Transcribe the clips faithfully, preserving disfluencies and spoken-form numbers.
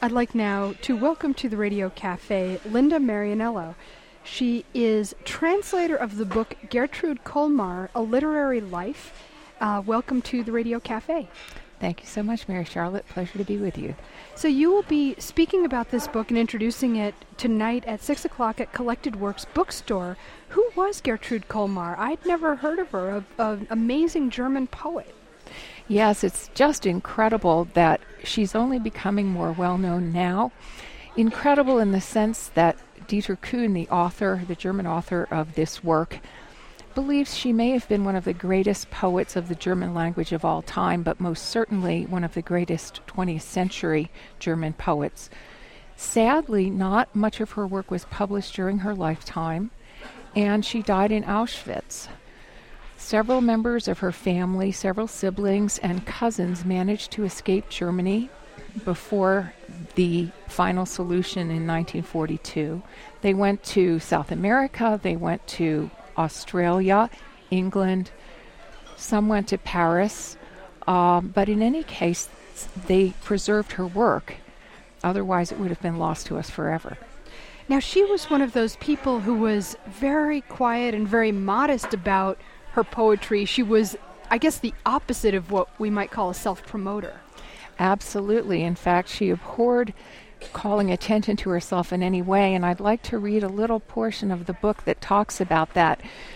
I'd like now to welcome to the Radio Cafe Linda Marianello. She is translator of the book Gertrude Colmar, A Literary Life. Uh, welcome to the Radio Cafe. Thank you so much, Mary Charlotte. Pleasure to be with you. So you will be speaking about this book and introducing it tonight at six o'clock at Collected Works Bookstore. Who was Gertrude Colmar? I'd never heard of her, an amazing German poet. Yes, it's just incredible that she's only becoming more well-known now. Incredible in the sense that Dieter Kuhn, the author, the German author of this work, believes she may have been one of the greatest poets of the German language of all time, but most certainly one of the greatest twentieth century German poets. Sadly, not much of her work was published during her lifetime, and she died in Auschwitz. Several members of her family, several siblings and cousins managed to escape Germany before the final solution in nineteen forty-two. They went to South America, they went to Australia, England, some went to Paris, uh, but in any case, they preserved her work. Otherwise, it would have been lost to us forever. Now, she was one of those people who was very quiet and very modest about her poetry. She was, I guess, the opposite of what we might call a self-promoter. Absolutely. In fact, she abhorred calling attention to herself in any way, and I'd like to read a little portion of the book that talks about that.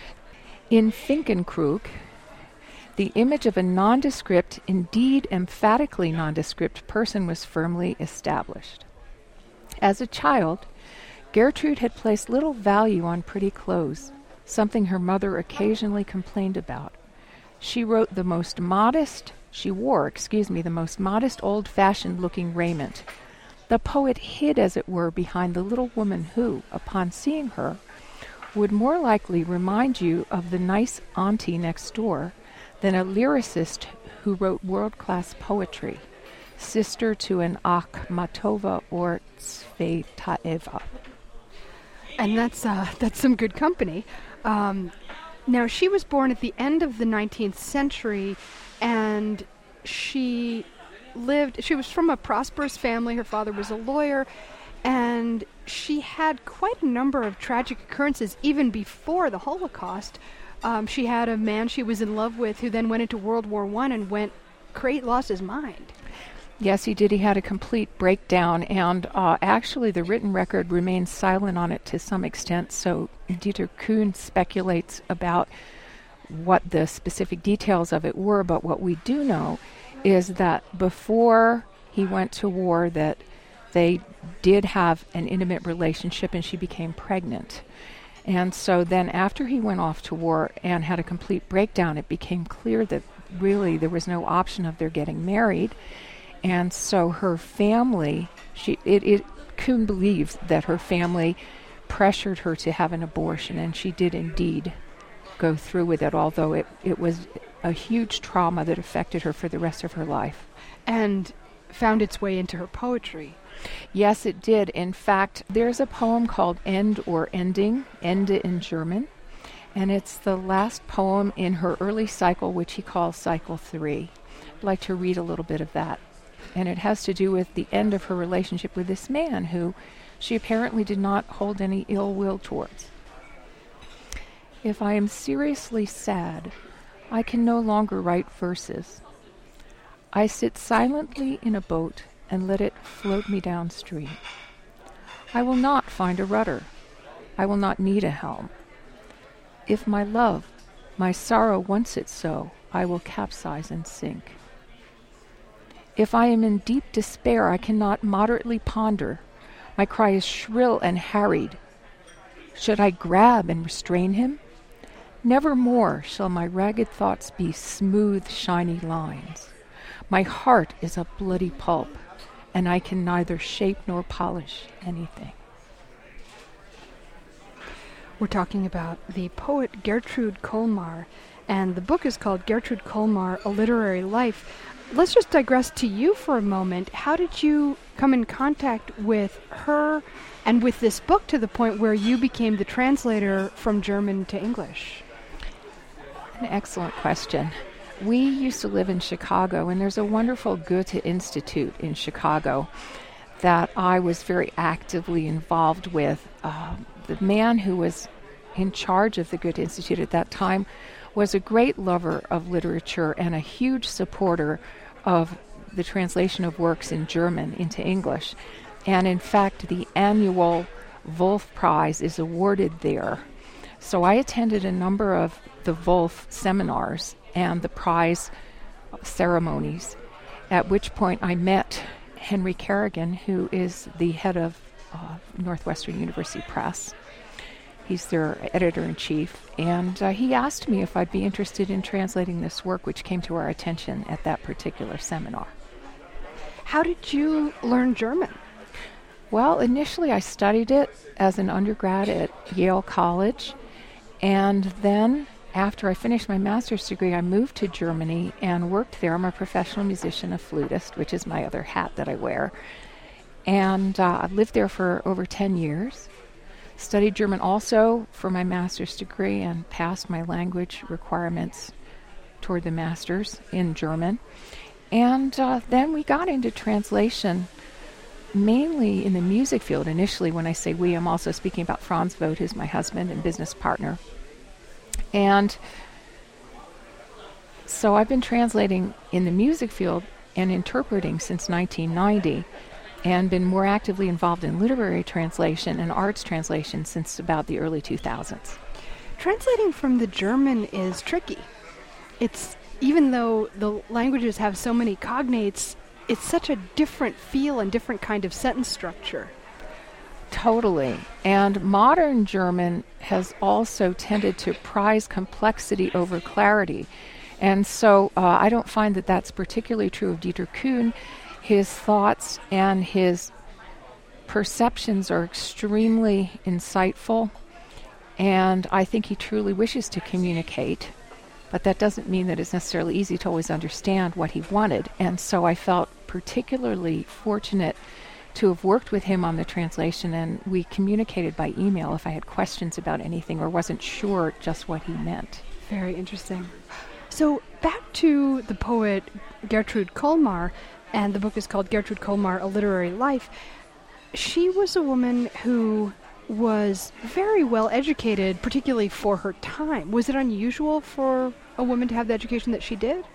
In Finkenkrug, the image of a nondescript, indeed emphatically nondescript person was firmly established. As a child, Gertrude had placed little value on pretty clothes, something her mother occasionally complained about. She wrote the most modest, she wore, excuse me, the most modest old-fashioned looking raiment. The poet hid, as it were, behind the little woman who, upon seeing her, would more likely remind you of the nice auntie next door than a lyricist who wrote world-class poetry, sister to an Akhmatova or Tsvetaeva. And that's uh, that's some good company. Um, now, she was born at the end of the nineteenth century, and she lived, she was from a prosperous family. Her father was a lawyer, and she had quite a number of tragic occurrences even before the Holocaust. Um, she had a man she was in love with who then went into World War One and went, cra- lost his mind. Yes, he did. He had a complete breakdown, and uh, actually the written record remains silent on it to some extent, so Dieter Kuhn speculates about what the specific details of it were, but what we do know is that before he went to war, that they did have an intimate relationship and she became pregnant. And so then after he went off to war and had a complete breakdown, it became clear that really there was no option of their getting married. And so her family, she it, it Kuhn believes that her family pressured her to have an abortion, and she did indeed go through with it, although it, it was a huge trauma that affected her for the rest of her life. And found its way into her poetry. Yes, it did. In fact, there's a poem called End or Ending, Ende in German, and it's the last poem in her early cycle, which he calls Cycle three. I'd like to read a little bit of that. And it has to do with the end of her relationship with this man who she apparently did not hold any ill will towards. If I am seriously sad, I can no longer write verses. I sit silently in a boat and let it float me downstream. I will not find a rudder. I will not need a helm. If my love, my sorrow wants it so, I will capsize and sink. If I am in deep despair, I cannot moderately ponder. My cry is shrill and harried. Should I grab and restrain him? Never more shall my ragged thoughts be smooth, shiny lines. My heart is a bloody pulp, and I can neither shape nor polish anything. We're talking about the poet Gertrude Colmar, and the book is called Gertrude Colmar, A Literary Life. Let's just digress to you for a moment. How did you come in contact with her and with this book to the point where you became the translator from German to English? An excellent question. We used to live in Chicago, and there's a wonderful Goethe Institute in Chicago that I was very actively involved with. Uh, the man who was in charge of the Goethe Institute at that time was a great lover of literature and a huge supporter of the translation of works in German into English. And in fact, the annual Wolf Prize is awarded there. So I attended a number of the Wolf seminars and the prize ceremonies, at which point I met Henry Kerrigan, who is the head of uh, Northwestern University Press. He's their editor-in-chief, and uh, he asked me if I'd be interested in translating this work, which came to our attention at that particular seminar. How did you learn German? Well, initially I studied it as an undergrad at Yale College, and then after I finished my master's degree, I moved to Germany and worked there. I'm a professional musician, a flutist, which is my other hat that I wear. And uh, I lived there for over ten years. Studied German also for my master's degree and passed my language requirements toward the master's in German. And uh, then we got into translation, mainly in the music field. Initially, when I say we, I'm also speaking about Franz Vogt, who's my husband and business partner. And so I've been translating in the music field and interpreting since nineteen ninety, and been more actively involved in literary translation and arts translation since about the early two thousands. Translating from the German is tricky. It's, even though the languages have so many cognates, it's such a different feel and different kind of sentence structure. Totally. And modern German has also tended to prize complexity over clarity. And so uh, I don't find that that's particularly true of Dieter Kuhn. His thoughts and his perceptions are extremely insightful, and I think he truly wishes to communicate. But that doesn't mean that it's necessarily easy to always understand what he wanted. And so I felt particularly fortunate to have worked with him on the translation, and we communicated by email if I had questions about anything or wasn't sure just what he meant. Very interesting. So back to the poet Gertrude Kolmar, and the book is called Gertrude Kolmar, A Literary Life. She was a woman who was very well educated, particularly for her time. Was it unusual for a woman to have the education that she did?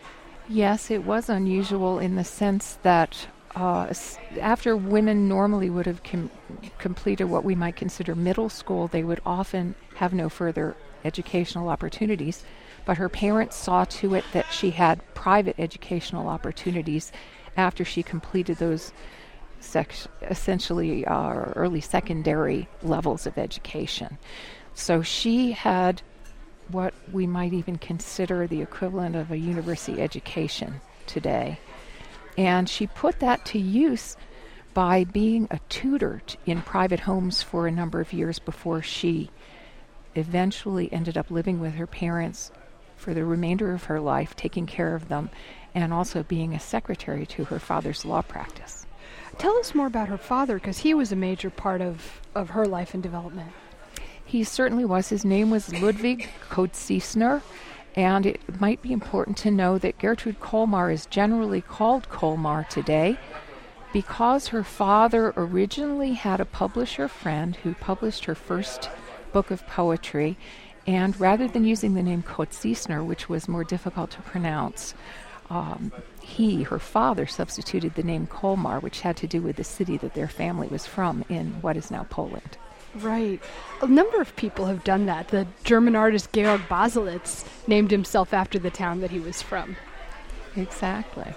Yes, it was unusual in the sense that uh, s- after women normally would have com- completed what we might consider middle school, they would often have no further educational opportunities. But her parents saw to it that she had private educational opportunities after she completed those sex- essentially uh, early secondary levels of education. So she had what we might even consider the equivalent of a university education today. And she put that to use by being a tutor t- in private homes for a number of years before she eventually ended up living with her parents for the remainder of her life, taking care of them, and also being a secretary to her father's law practice. Tell us more about her father, because he was a major part of, of her life and development. He certainly was. His name was Ludwig Kodziesner, and it might be important to know that Gertrude Kolmar is generally called Kolmar today because her father originally had a publisher friend who published her first book of poetry, and rather than using the name Kodziesner, which was more difficult to pronounce, um, he, her father, substituted the name Kolmar, which had to do with the city that their family was from in what is now Poland. Right. A number of people have done that. The German artist Georg Baselitz named himself after the town that he was from. Exactly.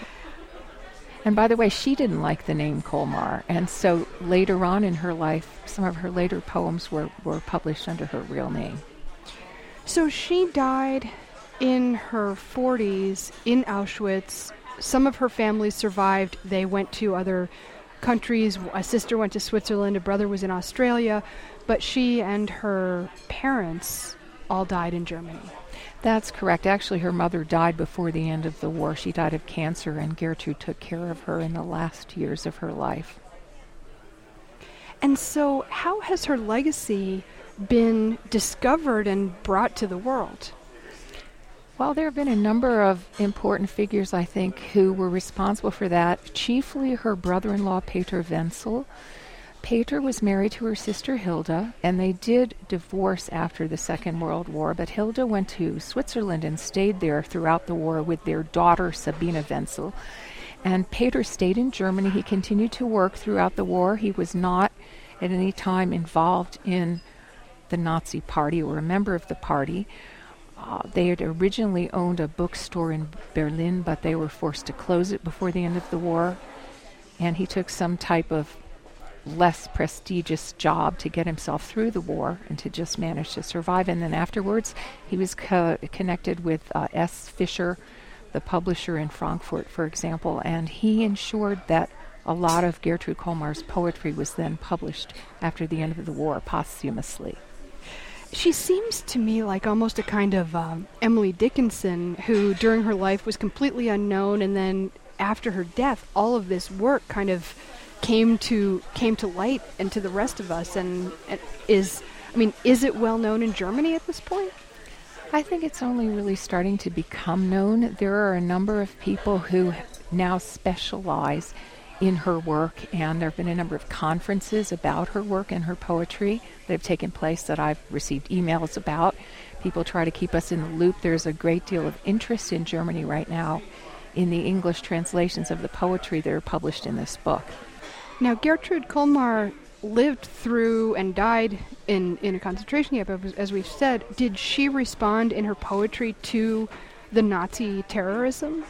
And by the way, she didn't like the name Kolmar, and so later on in her life, some of her later poems were, were published under her real name. So she died in her forties in Auschwitz. Some of her family survived. They went to other countries. A sister went to Switzerland, a brother was in Australia, but she and her parents all died in Germany. That's correct. Actually, her mother died before the end of the war. She died of cancer, and Gertrude took care of her in the last years of her life. And so how has her legacy been discovered and brought to the world? Well, there have been a number of important figures, I think, who were responsible for that, chiefly her brother-in-law, Peter Wenzel. Peter was married to her sister Hilda, and they did divorce after the Second World War, but Hilda went to Switzerland and stayed there throughout the war with their daughter, Sabine Wenzel. And Peter stayed in Germany. He continued to work throughout the war. He was not at any time involved in the Nazi Party or a member of the party. Uh, they had originally owned a bookstore in Berlin, but they were forced to close it before the end of the war. And he took some type of less prestigious job to get himself through the war and to just manage to survive. And then afterwards, he was co- connected with uh, S. Fischer, the publisher in Frankfurt, for example, and he ensured that a lot of Gertrude Kolmar's poetry was then published after the end of the war posthumously. She seems to me like almost a kind of um, Emily Dickinson, who during her life was completely unknown, and then after her death, all of this work kind of came to came to light and to the rest of us. And, and is, I mean, is it well known in Germany at this point? I think it's only really starting to become known. There are a number of people who now specialize in her work, and there have been a number of conferences about her work and her poetry that have taken place that I've received emails about. People try to keep us in the loop. There's a great deal of interest in Germany right now in the English translations of the poetry that are published in this book. Now, Gertrude Kolmar lived through and died in, in a concentration camp, as we've said. Did she respond in her poetry to the Nazi terrorism?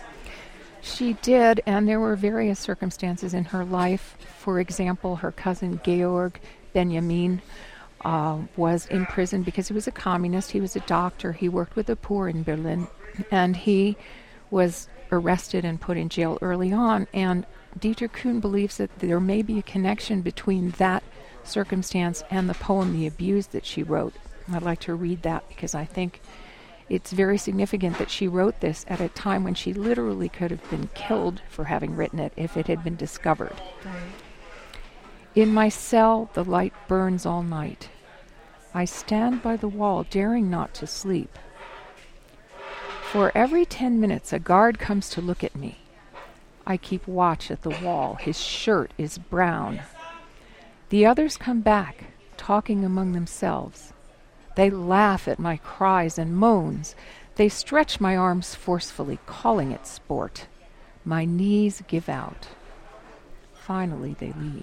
She did, and there were various circumstances in her life. For example, her cousin Georg Benjamin uh, was in prison because he was a communist. He was a doctor. He worked with the poor in Berlin, and he was arrested and put in jail early on. And Dieter Kuhn believes that there may be a connection between that circumstance and the poem The Abuse that she wrote. I'd like to read that because I think it's very significant that she wrote this at a time when she literally could have been killed for having written it if it had been discovered. Right. In my cell, the light burns all night. I stand by the wall, daring not to sleep. For every ten minutes, a guard comes to look at me. I keep watch at the wall. His shirt is brown. The others come back, talking among themselves. They laugh at my cries and moans. They stretch my arms forcefully, calling it sport. My knees give out. Finally, they leave.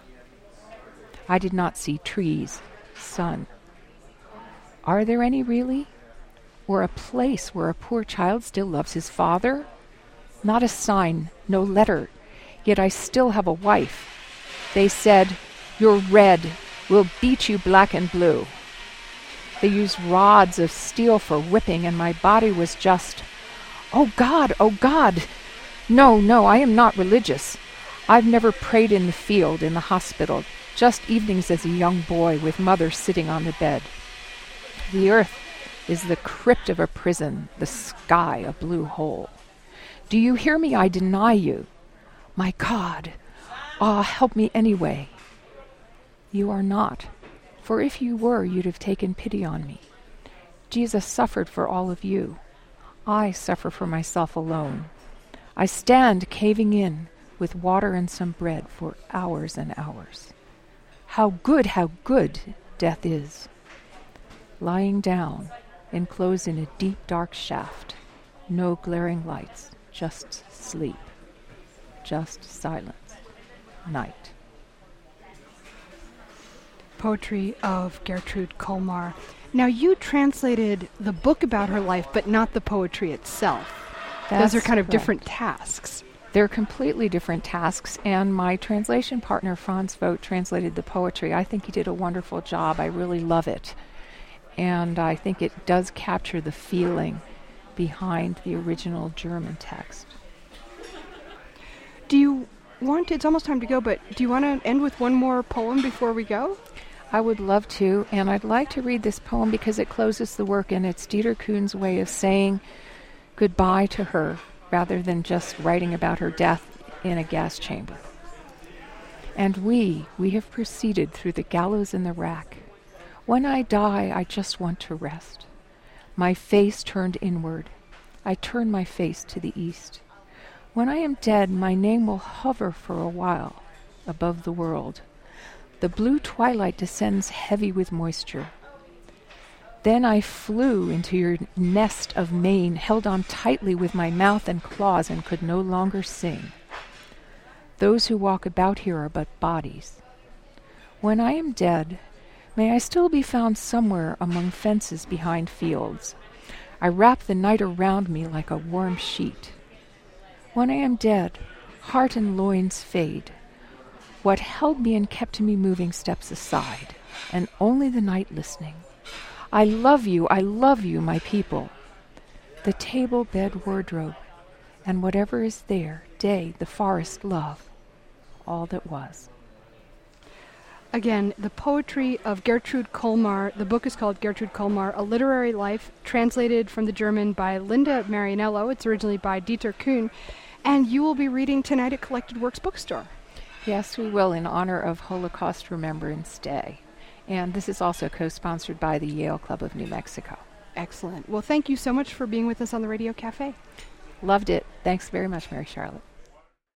I did not see trees, sun. Are there any really? Or a place where a poor child still loves his father? Not a sign, no letter, yet I still have a wife. They said, "You're red, we'll beat you black and blue." They used rods of steel for whipping, and my body was just, "Oh God, oh God! No, no, I am not religious. I've never prayed in the field, in the hospital, just evenings as a young boy with mother sitting on the bed. The earth is the crypt of a prison, the sky a blue hole. Do you hear me? I deny you. My God, ah, help me anyway." You are not. For if you were, you'd have taken pity on me. Jesus suffered for all of you. I suffer for myself alone. I stand caving in with water and some bread for hours and hours. How good, how good death is. Lying down, enclosed in a deep, dark shaft. No glaring lights, just sleep. Just silence. Night. Poetry of Gertrude Kolmar. Now, you translated the book about her life, but not the poetry itself. That's Those are kind of correct. different tasks. They're completely different tasks, and my translation partner, Franz Vogt, translated the poetry. I think he did a wonderful job. I really love it. And I think it does capture the feeling behind the original German text. Do you want to, it's almost time to go, but do you want to end with one more poem before we go? I would love to, and I'd like to read this poem because it closes the work, and it's Dieter Kuhn's way of saying goodbye to her rather than just writing about her death in a gas chamber. And we, we have proceeded through the gallows and the rack. When I die, I just want to rest. My face turned inward, I turn my face to the east. When I am dead, my name will hover for a while above the world. The blue twilight descends heavy with moisture. Then I flew into your nest of mane, held on tightly with my mouth and claws, and could no longer sing. Those who walk about here are but bodies. When I am dead, may I still be found somewhere among fences behind fields. I wrap the night around me like a warm sheet. When I am dead, heart and loins fade. What held me and kept me moving steps aside, and only the night listening. I love you, I love you, my people. The table, bed, wardrobe, and whatever is there, day, the forest, love, all that was. Again, the poetry of Gertrude Kolmar. The book is called Gertrude Kolmar, A Literary Life, translated from the German by Linda Marianello. It's originally by Dieter Kuhn. And you will be reading tonight at Collected Works Bookstore. Yes, we will, in honor of Holocaust Remembrance Day. And this is also co-sponsored by the Yale Club of New Mexico. Excellent. Well, thank you so much for being with us on the Radio Cafe. Loved it. Thanks very much, Mary Charlotte.